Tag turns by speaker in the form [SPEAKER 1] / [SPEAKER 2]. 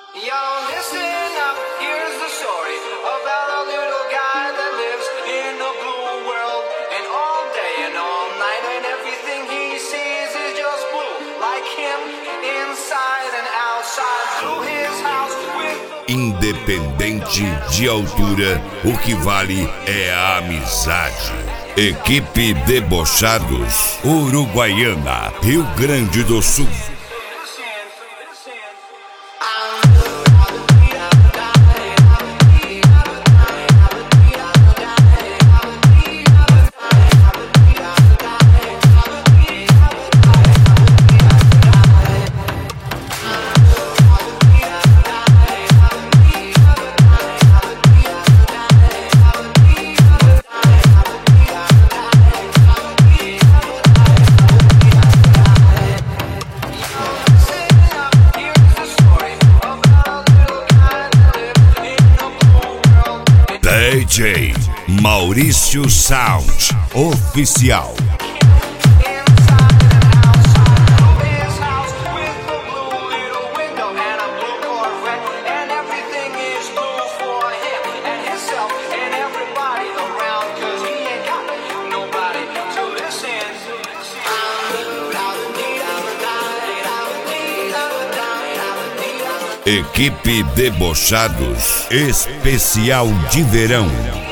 [SPEAKER 1] Yo, listen up, here's the story about a little guy that lives in a blue world. And all day and all night, and everything he sees is just blue. Like him, inside and outside. Blew his house with...
[SPEAKER 2] Independente de altura, o que vale é a amizade. Equipe Debochados, Uruguaiana, Rio Grande do Sul. DJ Maurício Sound Oficial. Equipe Debochados Especial de Verão.